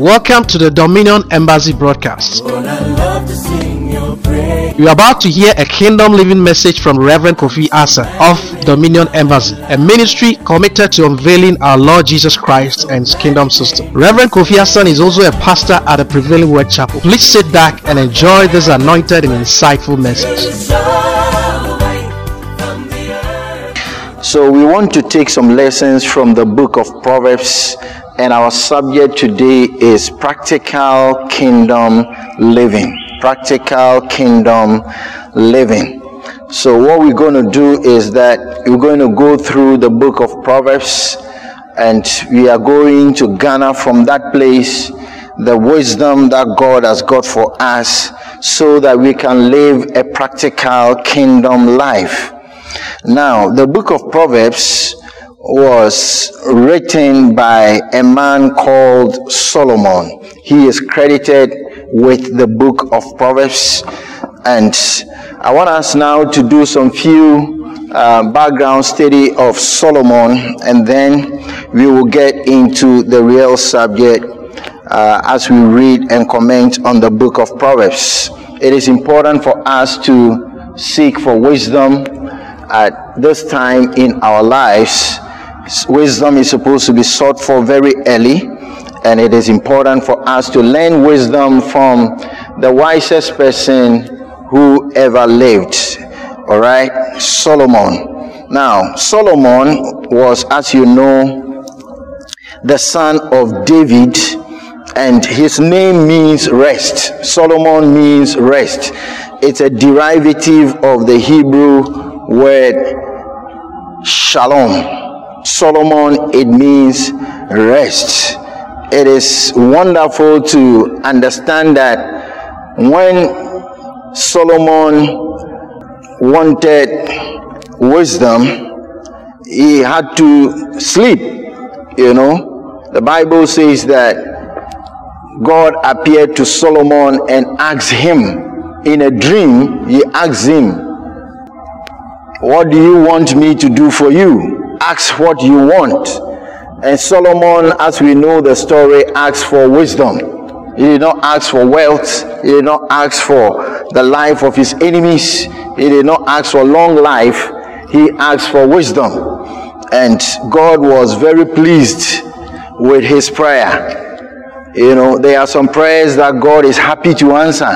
Welcome to the Dominion Embassy broadcast. Lord, I love to sing your praise. You are about to hear a kingdom living message from Reverend Kofi Asa of Dominion Embassy, a ministry committed to unveiling our Lord Jesus Christ and His kingdom system. Reverend Kofi Asa is also a pastor at the Prevailing Word Chapel. Please sit back and enjoy this anointed and insightful message. So we want to take some lessons from the book of Proverbs, and our subject today is practical kingdom living. Practical kingdom living. So what we're going to do is that we're going to go through the book of Proverbs, and we are going to garner from that place the wisdom that God has got for us so that we can live a practical kingdom life. Now, the book of Proverbs was written by a man called Solomon. He is credited with the book of Proverbs, and I want us now to do some few background study of Solomon, and then we will get into the real subject as we read and comment on the book of Proverbs. It is important for us to seek for wisdom at this time in our lives. Wisdom is supposed to be sought for very early, and it is important for us to learn wisdom from the wisest person who ever lived. All right, Solomon. Now, Solomon was, as you know, the son of David, and his name means rest. Solomon means rest. It's a derivative of the Hebrew word shalom. Solomon, it means rest. It is wonderful to understand that when Solomon wanted wisdom, he had to sleep. You know, the Bible says that God appeared to Solomon and asked him in a dream. He asked him, "What do you want me to do for you? Ask what you want." And Solomon, as we know the story, asked for wisdom. He did not ask for wealth. He did not ask for the life of his enemies. He did not ask for long life. He asked for wisdom. And God was very pleased with his prayer. You know, there are some prayers that God is happy to answer.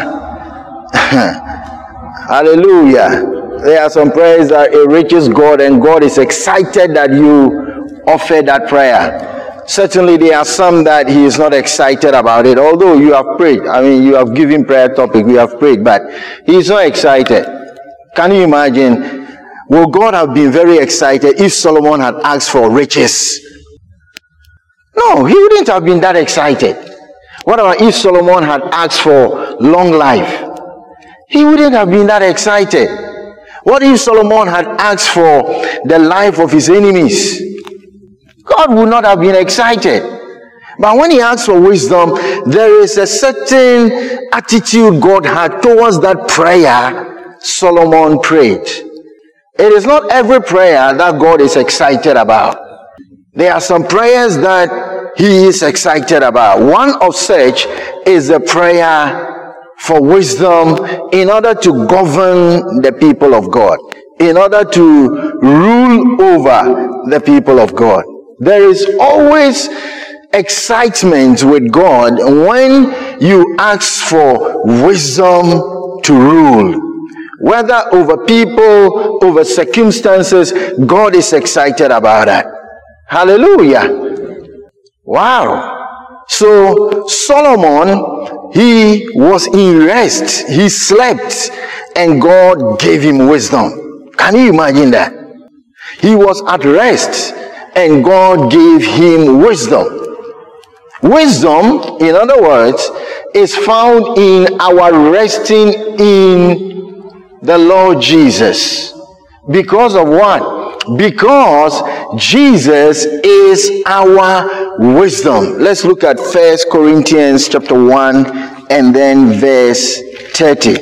Hallelujah. There are some prayers that it reaches God, and God is excited that you offer that prayer. Certainly there are some that he is not excited about it, although you have prayed. I mean, you have given prayer topic, we have prayed, but he is not excited. Can you imagine? Would God have been very excited if Solomon had asked for riches? No, he wouldn't have been that excited. What about if Solomon had asked for long life? He wouldn't have been that excited. What if Solomon had asked for the life of his enemies? God would not have been excited. But when he asked for wisdom, there is a certain attitude God had towards that prayer Solomon prayed. It is not every prayer that God is excited about. There are some prayers that he is excited about. One of such is the prayer for wisdom in order to govern the people of God, in order to rule over the people of God. There is always excitement with God when you ask for wisdom to rule. Whether over people, over circumstances, God is excited about that. Hallelujah. Wow. So Solomon, he was in rest. He slept, and God gave him wisdom. Can you imagine that? He was at rest, and God gave him wisdom. Wisdom, in other words, is found in our resting in the Lord Jesus. Because of what? Because Jesus is our wisdom. Let's look at 1 Corinthians chapter 1 and then verse 30.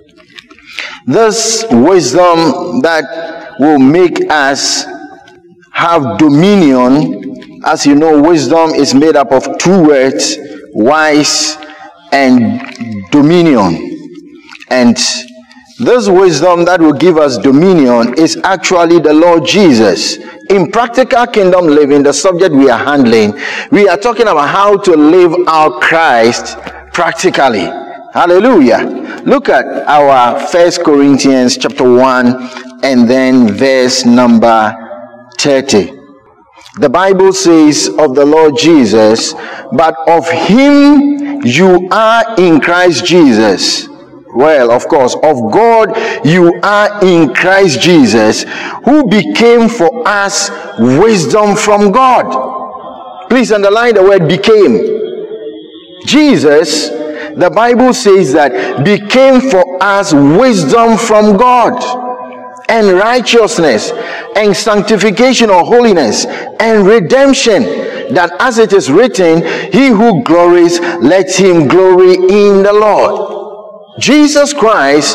This wisdom that will make us have dominion. As you know, wisdom is made up of two words. wise, and dominion. And this wisdom that will give us dominion is actually the Lord Jesus. In practical kingdom living, the subject we are handling, we are talking about how to live out Christ practically. Hallelujah. Look at our 1 Corinthians chapter 1 and then verse number 30. The Bible says of the Lord Jesus, but of him you are in Christ Jesus. Well, of course, of God you are in Christ Jesus, who became for us wisdom from God. Please underline the word became. Jesus, the Bible says that, became for us wisdom from God, and righteousness, and sanctification or holiness, and redemption, that as it is written, he who glories, let him glory in the Lord. Jesus Christ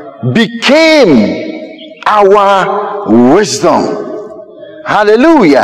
became our wisdom. Hallelujah.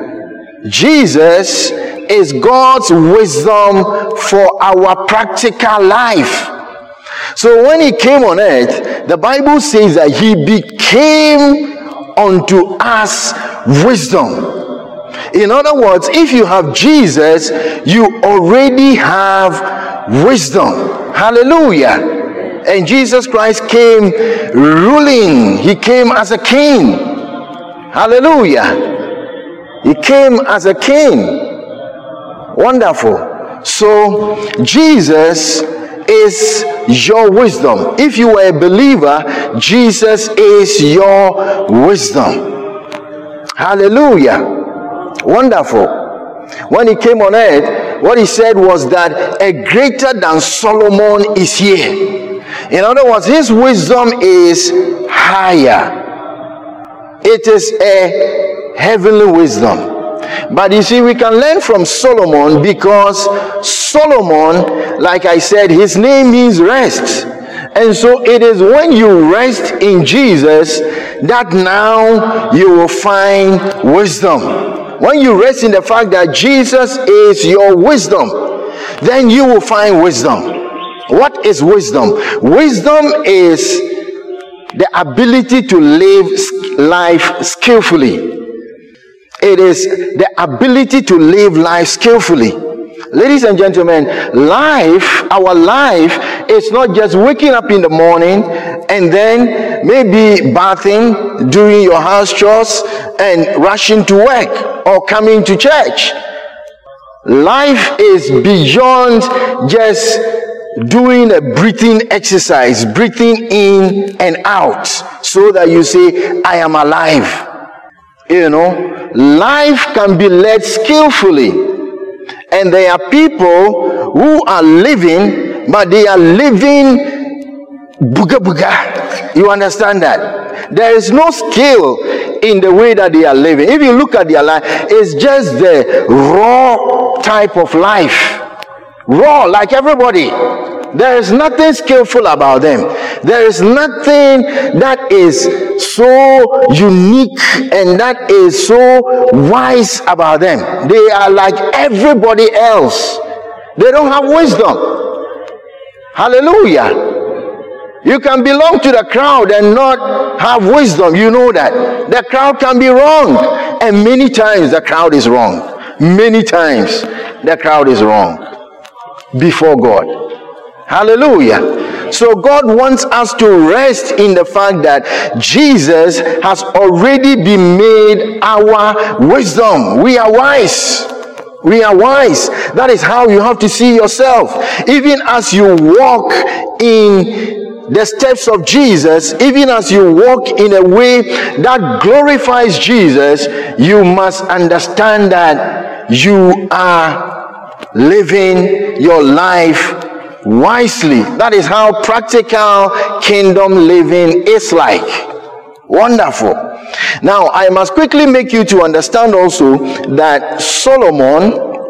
Jesus is God's wisdom for our practical life. So when he came on earth, the Bible says that he became unto us wisdom. In other words, if you have Jesus, you already have wisdom. Hallelujah. And Jesus Christ came ruling. He came as a king. Hallelujah. He came as a king. Wonderful. So Jesus is your wisdom. If you are a believer, Jesus is your wisdom. Hallelujah. Wonderful. When he came on earth, what he said was that a greater than Solomon is here. In other words, his wisdom is higher. It is a heavenly wisdom. But you see, we can learn from Solomon, because Solomon, like I said, his name means rest. And so it is when you rest in Jesus that now you will find wisdom. When you rest in the fact that Jesus is your wisdom, then you will find wisdom. What is wisdom? Wisdom is the ability to live life skillfully. It is the ability to live life skillfully. Ladies and gentlemen, our life is not just waking up in the morning and then maybe bathing, doing your house chores, and rushing to work or coming to church. Life is beyond just doing a breathing exercise, breathing in and out, so that you say, I am alive. You know, life can be led skillfully. And there are people who are living, but they are living booga booga. You understand that? There is no skill in the way that they are living. If you look at their life, it's just the raw type of life. Raw, like everybody. There is nothing skillful about them. There is nothing that is so unique and that is so wise about them. They are like everybody else. They don't have wisdom. Hallelujah. You can belong to the crowd and not have wisdom. You know that. The crowd can be wrong. And many times the crowd is wrong. Many times the crowd is wrong before God. Hallelujah. So God wants us to rest in the fact that Jesus has already been made our wisdom. We are wise. We are wise. That is how you have to see yourself. Even as you walk in the steps of Jesus, even as you walk in a way that glorifies Jesus, you must understand that you are living your life wisely. That is how practical kingdom living is like. Wonderful. Now, I must quickly make you to understand also that Solomon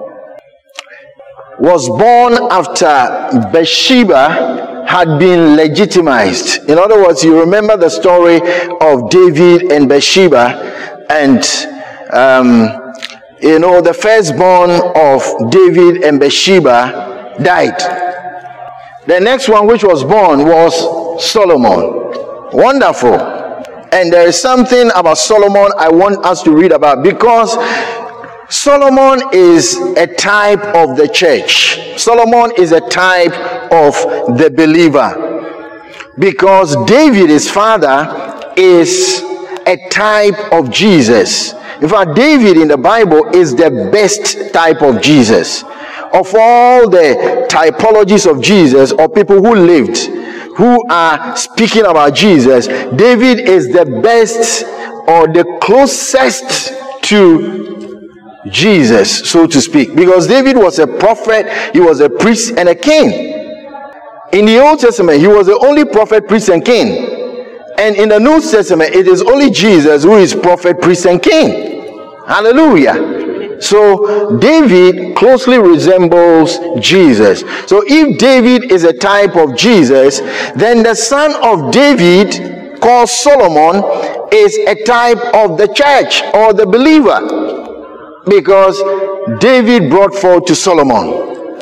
was born after Bathsheba had been legitimized. In other words, you remember the story of David and Bathsheba, and the firstborn of David and Bathsheba, died. The next one which was born was Solomon. Wonderful. And there is something about Solomon I want us to read about, because Solomon is a type of the church. Solomon is a type of the believer, because David, his father, is a type of Jesus. In fact, David in the Bible is the best type of Jesus. Of all the typologies of Jesus, or people who lived, who are speaking about Jesus, David is the best, or the closest to Jesus, so to speak. Because David was a prophet, he was a priest and a king. In the Old Testament, he was the only prophet, priest, and king. And in the New Testament, it is only Jesus who is prophet, priest, and king. Hallelujah. So David closely resembles Jesus. So if David is a type of Jesus, then the son of David, called Solomon, is a type of the church or the believer, because David brought forth to Solomon.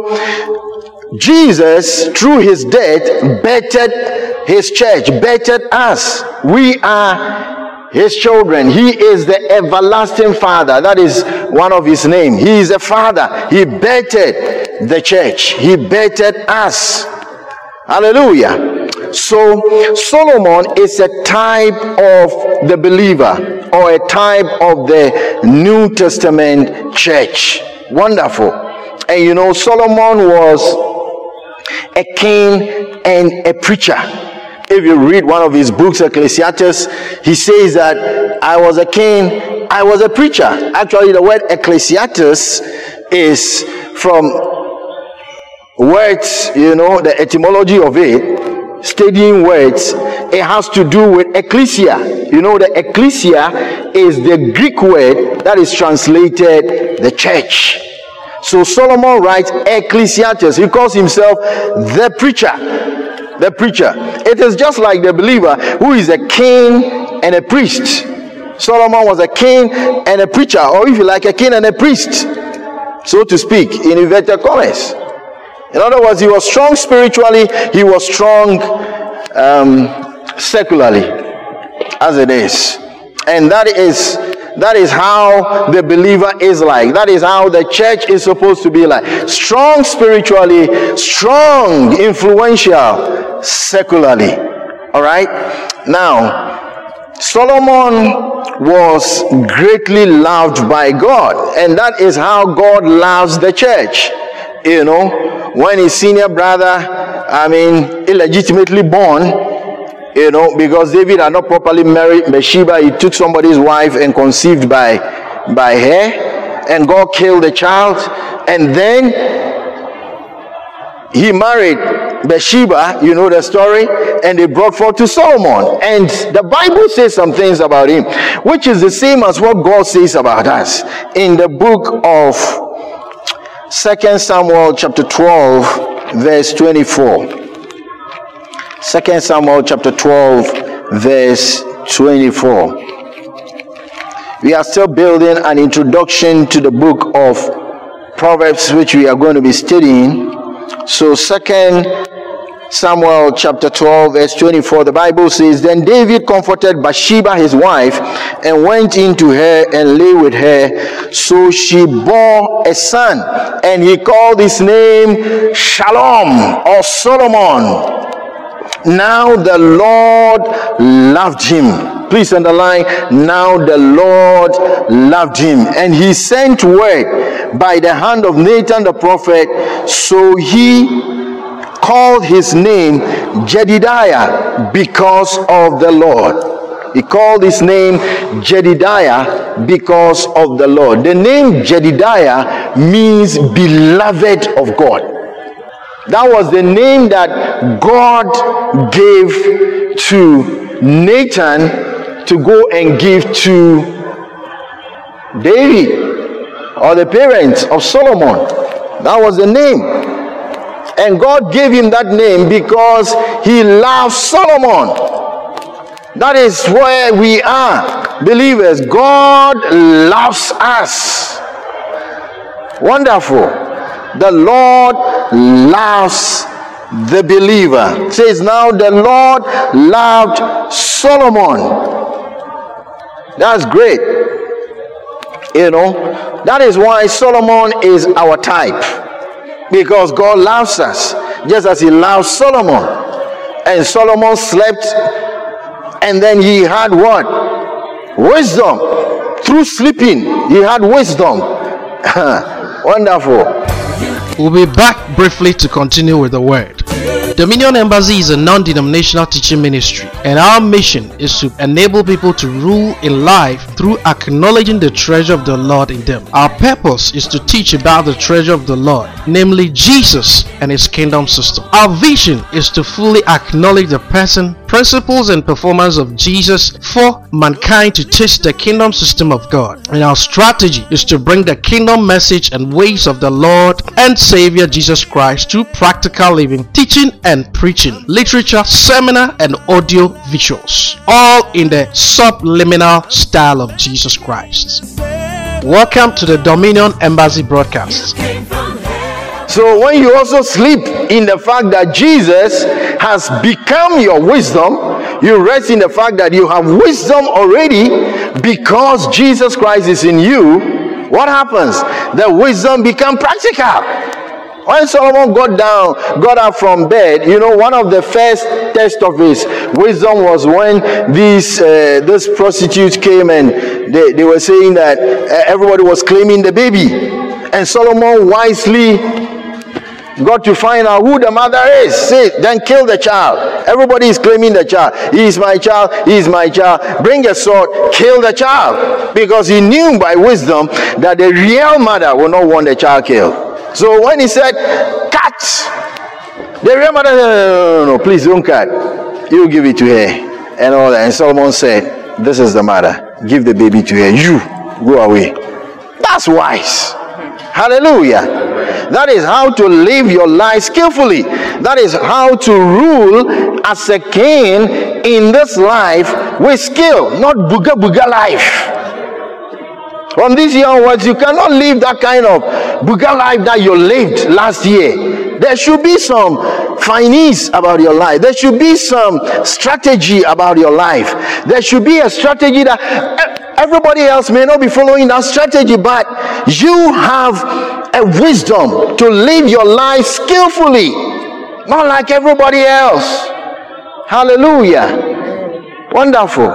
So Jesus, through his death, bettered his church, bettered us. We are his children. He is the everlasting Father. That is one of his name. He is a Father. He bettered the church. He bettered us. Hallelujah. So Solomon is a type of the believer, or a type of the New Testament church. Wonderful. And Solomon was a king and a preacher. If you read one of his books, Ecclesiastes, he says that I was a king, I was a preacher. Actually, the word Ecclesiastes is from words, the etymology of it, studying words. It has to do with ecclesia. The ecclesia is the Greek word that is translated the church. So Solomon writes Ecclesiastes. He calls himself the preacher. The preacher. It is just like the believer who is a king and a priest. Solomon was a king and a preacher, or if you like, a king and a priest, so to speak, in inverted commas. In other words, he was strong spiritually, he was strong secularly, as it is. And that is how the believer is like. That is how the church is supposed to be like. Strong spiritually, strong, influential, secularly. All right? Now, Solomon was greatly loved by God. And that is how God loves the church. When his senior brother, illegitimately born, because David had not properly married Bathsheba, he took somebody's wife and conceived by her, and God killed the child. And then he married Bathsheba, the story, and they brought forth to Solomon. And the Bible says some things about him, which is the same as what God says about us in the book of 2 Samuel chapter 12, verse 24. 2 Samuel chapter 12, verse 24. We are still building an introduction to the book of Proverbs, which we are going to be studying. So 2 Samuel chapter 12, verse 24, the Bible says, Then David comforted Bathsheba his wife, and went in to her and lay with her. So she bore a son, and he called his name Shalom, or Solomon. Now the Lord loved him. Please underline, now the Lord loved him. And he sent word by the hand of Nathan the prophet. So he called his name Jedidiah, because of the Lord. He called his name Jedidiah because of the Lord. The name Jedidiah means beloved of God. That was the name that God gave to Nathan to go and give to David, or the parents of Solomon. That was the name. And God gave him that name because he loved Solomon. That is where we are, believers. God loves us. Wonderful. The Lord loves the believer. It says now the Lord loved Solomon. That's great. You know, that is why Solomon is our type, because God loves us just as he loves Solomon. And Solomon slept, and then he had what? Wisdom. Through sleeping, he had wisdom. Wonderful. We'll be back briefly to continue with the word. Dominion Embassy is a non-denominational teaching ministry, and our mission is to enable people to rule in life through acknowledging the treasure of the Lord in them. Our purpose is to teach about the treasure of the Lord, namely Jesus and his kingdom system. Our vision is to fully acknowledge the person, principles, and performance of Jesus for mankind to taste the kingdom system of God. And our strategy is to bring the kingdom message and ways of the Lord and Savior Jesus Christ to practical living, teaching and preaching, literature, seminar, and audio visuals, all in the subliminal style of Jesus Christ. Welcome to the Dominion Embassy broadcast. So when you also sleep in the fact that Jesus has become your wisdom, you rest in the fact that you have wisdom already because Jesus Christ is in you. What happens? The wisdom becomes practical. When Solomon got up from bed, you know, one of the first tests of his wisdom was when these prostitutes came and they were saying that everybody was claiming the baby. And Solomon wisely got to find out who the mother is. Say, then kill the child. Everybody is claiming the child. He is my child. He is my child. Bring a sword. Kill the child. Because he knew by wisdom that the real mother will not want the child killed. So when he said, cut, the real mother said, no, please don't cut. You give it to her. And all that. And Solomon said, this is the mother. Give the baby to her. You go away. That's wise. Hallelujah. That is how to live your life skillfully. That is how to rule as a king in this life with skill, not booga life. From this year onwards, you cannot live that kind of booga life that you lived last year. There should be some finesse about your life. There should be some strategy about your life. There should be a strategy that everybody else may not be following that strategy, but you have a wisdom to live your life skillfully, not like everybody else. Hallelujah. Wonderful.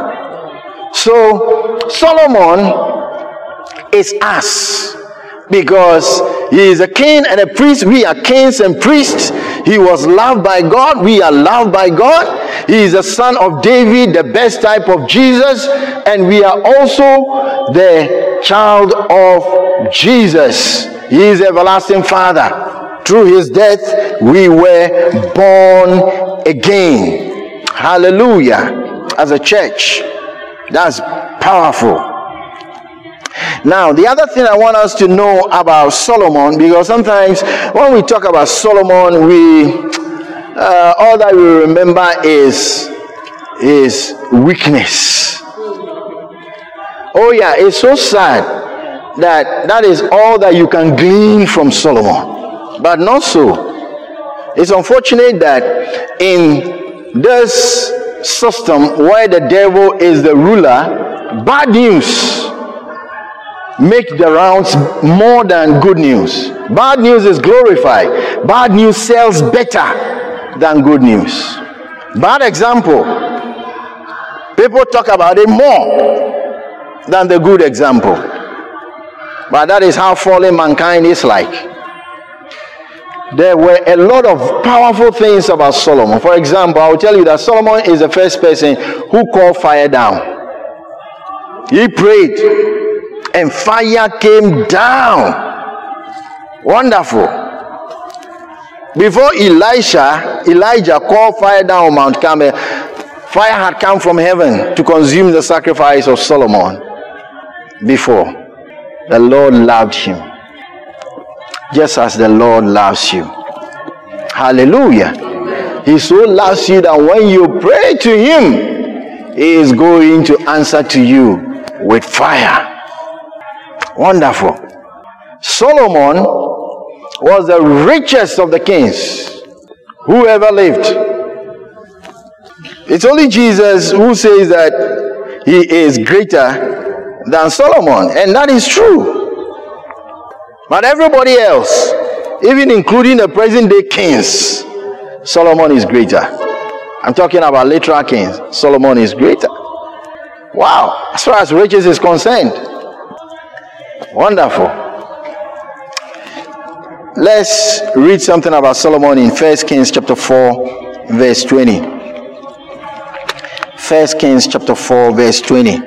So Solomon is us because he is a king and a priest. We are kings and priests. He was loved by God. We are loved by God. He is a son of David, the best type of Jesus, and we are also the child of Jesus. He is everlasting Father. Through his death we were born again. Hallelujah. As a church. That's powerful. Now, the other thing I want us to know about Solomon, because sometimes when we talk about Solomon, all that we remember is his weakness. Oh yeah, it's so sad that is all that you can glean from Solomon. But not so. It's unfortunate that in this system where the devil is the ruler, bad news make the rounds more than good news. Bad news is glorified. Bad news sells better than good news. Bad example, people talk about it more than the good example. But that is how fallen mankind is like. There were a lot of powerful things about Solomon. For example, I will tell you that Solomon is the first person who called fire down. He prayed and fire came down. Wonderful. Before Elijah called fire down on Mount Carmel, fire had come from heaven to consume the sacrifice of Solomon. Before, the Lord loved him, just as the Lord loves you. Hallelujah. He so loves you that when you pray to him, He is going to answer to you with fire. Wonderful. Solomon was the richest of the kings who ever lived. It's only Jesus who says that he is greater than Solomon, and that is true. But everybody else, even including the present day kings, Solomon is greater. I'm talking about literal kings. Solomon is greater. Wow, as far as riches is concerned. Wonderful. Let's read something about Solomon in 1 Kings chapter 4, verse 20. 1 Kings chapter 4, verse 20.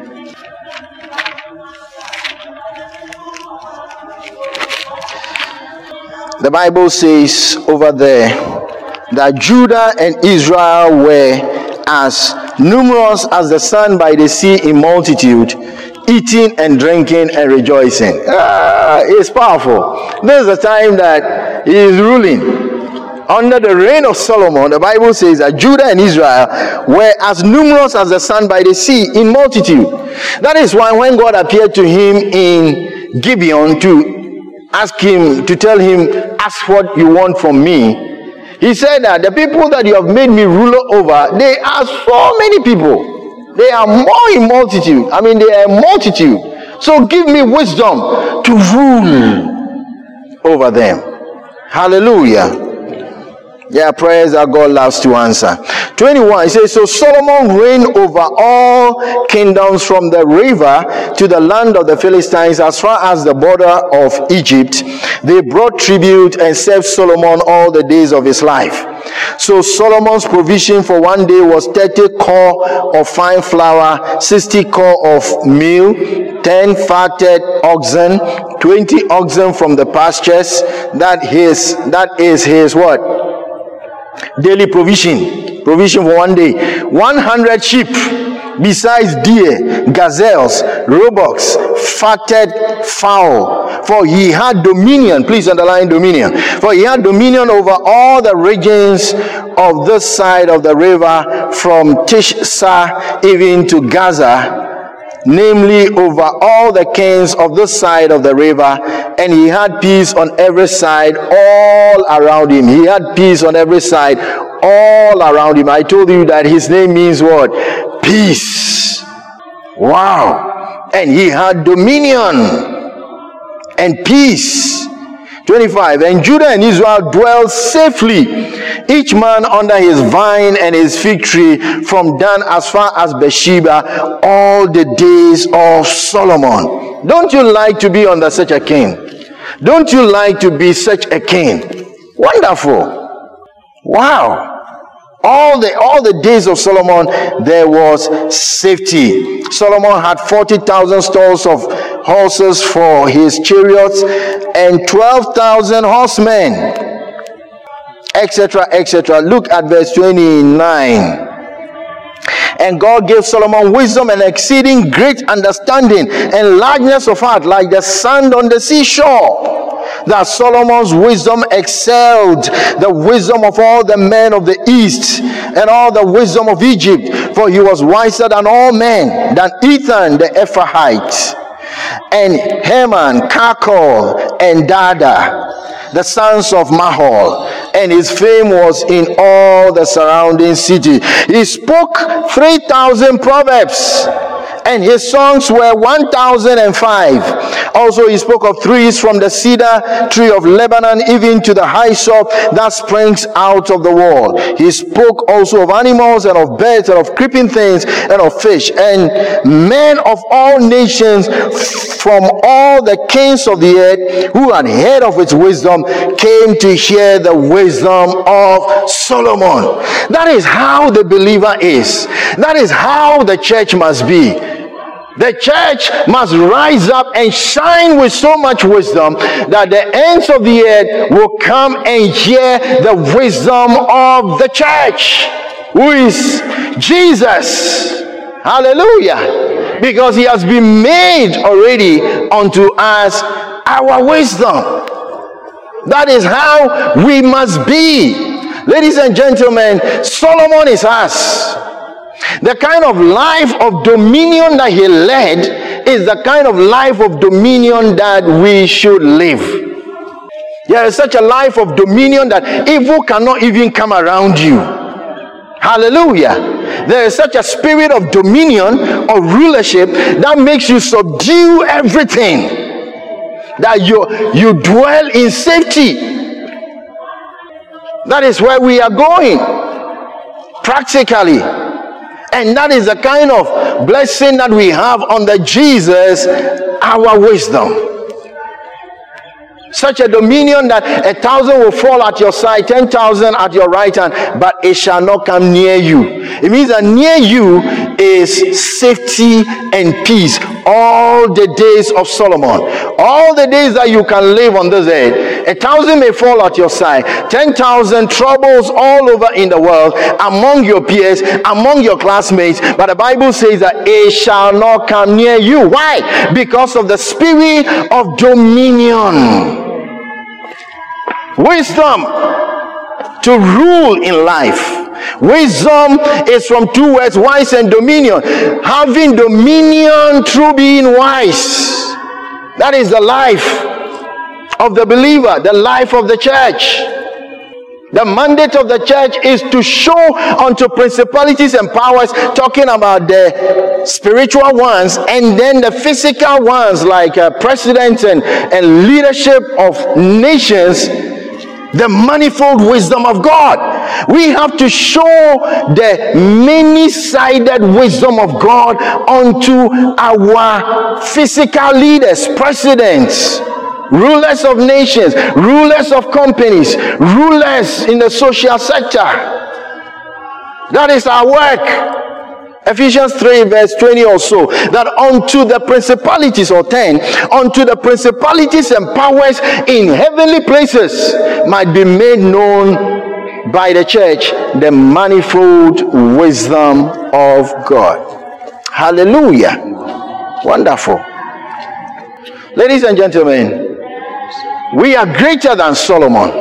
The Bible says over there that Judah and Israel were as numerous as the sand by the sea in multitude, eating and drinking and rejoicing. It's powerful. This is the time that he is ruling. Under the reign of Solomon, the Bible says that Judah and Israel were as numerous as the sand by the sea in multitude. That is why when God appeared to him in Gibeon to ask him, to tell him, ask what you want from me, he said that the people that you have made me ruler over, they are so many people. They are more in multitude. I mean, they are a multitude. So give me wisdom to rule over them. Hallelujah. Yeah, prayers that God loves to answer. 21, it says, so Solomon reigned over all kingdoms from the river to the land of the Philistines as far as the border of Egypt. They brought tribute and served Solomon all the days of his life. So Solomon's provision for one day was 30 kor of fine flour, 60 kor of meal, 10 fatted oxen, 20 oxen from the pastures. That is his what? Daily provision for one day. 100 sheep, besides deer, gazelles, roebucks, fatted fowl. For he had dominion, please underline dominion. For he had dominion over all the regions of this side of the river, from Tishsa even to Gaza, namely over all the kings of this side of the river, and he had peace on every side all around him. He had peace on every side all around him. I told you that his name means what? Peace. Wow. And he had dominion and peace. 25, and Judah and Israel dwelled safely, each man under his vine and his fig tree, from Dan as far as Beersheba, all the days of Solomon. Don't you like to be under such a king? Don't you like to be such a king? Wonderful. Wow. All the days of Solomon, there was safety. Solomon had 40,000 stalls of horses for his chariots and 12,000 horsemen, etc., etc. Look at verse 29. And God gave Solomon wisdom and exceeding great understanding and largeness of heart, like the sand on the seashore. That Solomon's wisdom excelled the wisdom of all the men of the east and all the wisdom of Egypt, for he was wiser than all men, than Ethan the Ephrathite, and Heman, Kalkol, and Dada, the sons of Mahol, and his fame was in all the surrounding city. He spoke 3,000 proverbs, and his songs were 1,005. Also he spoke of trees, from the cedar tree of Lebanon even to the hyssop that springs out of the wall. He spoke also of animals and of birds and of creeping things and of fish. And men of all nations from all the kings of the earth who had heard of its wisdom came to hear the wisdom of Solomon. That is how the believer is. That is how the church must be. The church must rise up and shine with so much wisdom that the ends of the earth will come and hear the wisdom of the church, who is Jesus. Hallelujah. Because he has been made already unto us our wisdom. That is how we must be. Ladies and gentlemen, Solomon is us. The kind of life of dominion that he led is the kind of life of dominion that we should live. There is such a life of dominion that evil cannot even come around you. Hallelujah. There is such a spirit of dominion, of rulership, that makes you subdue everything. That you dwell in safety. That is where we are going. Practically. And that is the kind of blessing that we have under Jesus, our wisdom. Such a dominion that 1,000 will fall at your side, 10,000 at your right hand, but it shall not come near you. It means that near you is safety and peace all the days of Solomon. All the days that you can live on this earth. 1,000 may fall at your side, 10,000 troubles all over in the world, among your peers, among your classmates, but the Bible says that it shall not come near you. Why? Because of the spirit of dominion. Wisdom to rule in life. Wisdom is from two words, wise and dominion. Having dominion through being wise. That is the life of the believer, the life of the church. The mandate of the church is to show unto principalities and powers, talking about the spiritual ones, and then the physical ones like presidents and leadership of nations, the manifold wisdom of God. We have to show the many-sided wisdom of God unto our physical leaders, presidents, rulers of nations, rulers of companies, rulers in the social sector. That is our work. Ephesians 3 verse 20 or so, that unto the principalities, or 10, unto the principalities and powers in heavenly places might be made known by the church the manifold wisdom of God. Hallelujah. Wonderful. Ladies and gentlemen, we are greater than Solomon,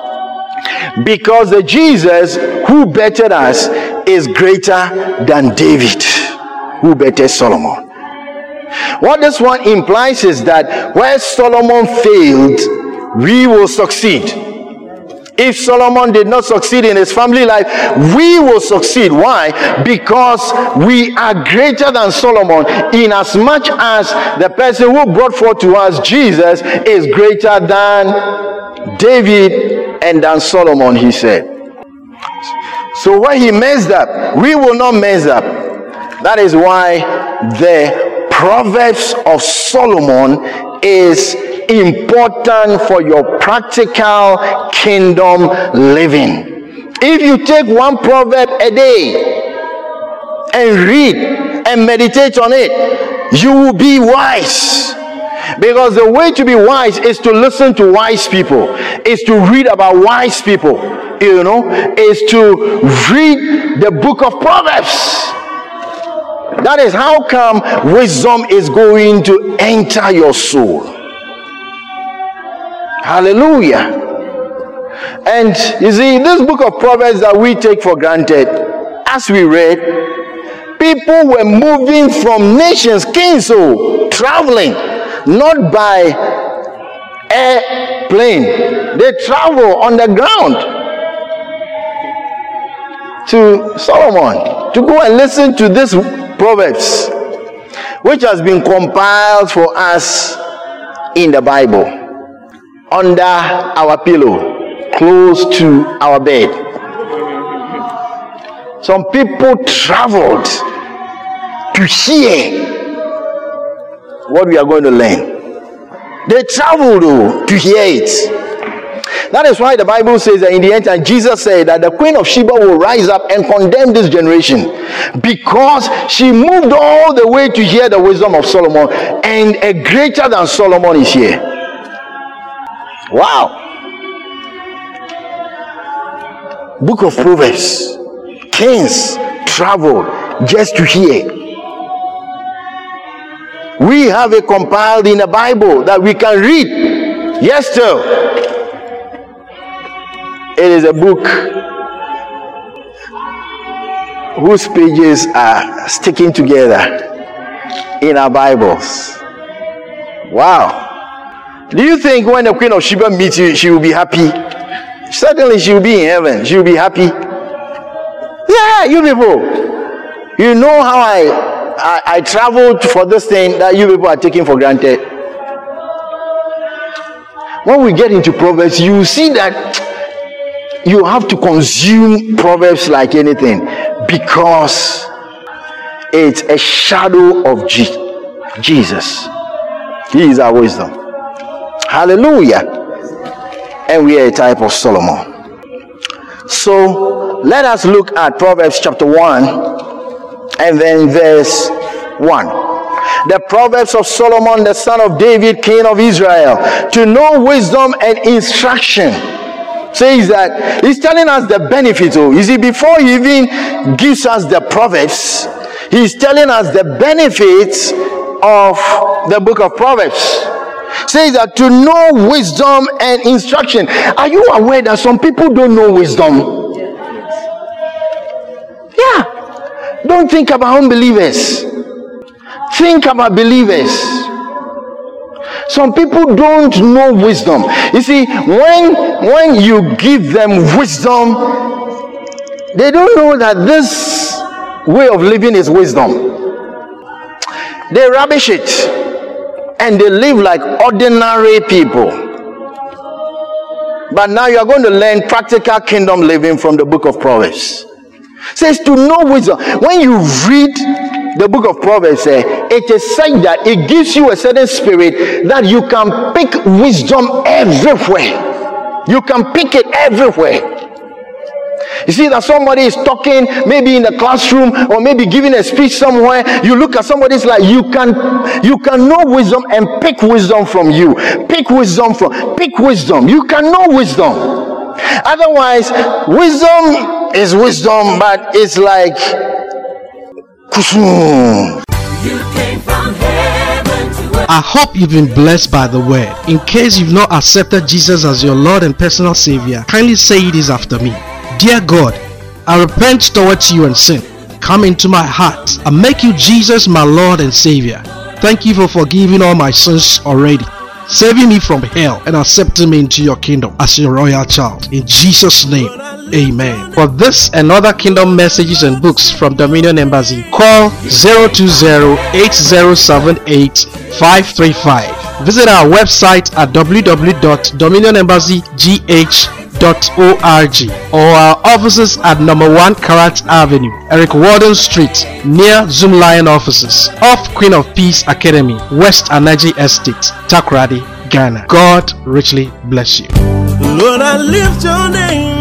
because the Jesus who bettered us is greater than David, who bettered Solomon. What this one implies is that where Solomon failed, we will succeed. If Solomon did not succeed in his family life, we will succeed. Why? Because we are greater than Solomon, in as much as the person who brought forth to us Jesus is greater than David and than Solomon, he said. So where he messed up, we will not mess up. That is why the Proverbs of Solomon is important for your practical kingdom living. If you take one proverb a day and read and meditate on it, you will be wise. Because the way to be wise is to listen to wise people, is to read about wise people, is to read the book of Proverbs. That is how come wisdom is going to enter your soul. Hallelujah. And you see, this book of Proverbs that we take for granted, as we read, people were moving from nations, kings, traveling, not by airplane. They travel on the ground to Solomon to go and listen to this Proverbs, which has been compiled for us in the Bible, under our pillow, close to our bed. Some people traveled to hear what we are going to learn. They traveled to hear it. That is why the Bible says that in the end time, Jesus said that the Queen of Sheba will rise up and condemn this generation, because she moved all the way to hear the wisdom of Solomon, and a greater than Solomon is here. Wow. Book of Proverbs. Kings traveled just to hear. We have it compiled in the Bible that we can read. Yes, sir. It is a book whose pages are sticking together in our Bibles. Wow. Do you think when the Queen of Sheba meets you, she will be happy? Certainly she will be in heaven. She will be happy. Yeah, you people. You know how I traveled for this thing that you people are taking for granted. When we get into Proverbs, you see that you have to consume Proverbs like anything, because it's a shadow of Jesus. He is our wisdom. Hallelujah. And we are a type of Solomon. So let us look at Proverbs chapter 1 and then verse 1. The Proverbs of Solomon, the son of David, king of Israel, to know wisdom and instruction. Says that he's telling us the benefits. You see, before he even gives us the Proverbs, he's telling us the benefits of the book of Proverbs. Says that to know wisdom and instruction. Are you aware that some people don't know wisdom? Yeah. Don't think about unbelievers. Think about believers. Some people don't know wisdom. You see, when you give them wisdom, they don't know that this way of living is wisdom. They rubbish it and they live like ordinary people. But now you are going to learn practical kingdom living from the book of Proverbs. It says to know wisdom. When you read the book of Proverbs, it is said that it gives you a certain spirit that you can pick wisdom everywhere. You can pick it everywhere. You see that somebody is talking, maybe in the classroom or maybe giving a speech somewhere. You look at somebody's like, you can know wisdom and pick wisdom from you. Pick wisdom. You can know wisdom. Otherwise, wisdom is wisdom, but it's like You came from heaven to earth. I hope you've been blessed by the word. In case you've not accepted Jesus as your Lord and personal Savior, kindly say this after me. Dear God, I repent towards you and sin. Come into my heart and make you Jesus my Lord and Savior. Thank you for forgiving all my sins already, saving me from hell and accepting me into your kingdom as your royal child. In Jesus' name, amen. For this and other kingdom messages and books from Dominion Embassy, call 020-8078-535. Visit our website at www.dominionembassygh.org or our offices at number 1 Karat Avenue, Eric Warden Street, near Zoom Lion offices, off Queen of Peace Academy, West Anaji Estate, Takoradi, Ghana. God richly bless you. Lord, I lift your name.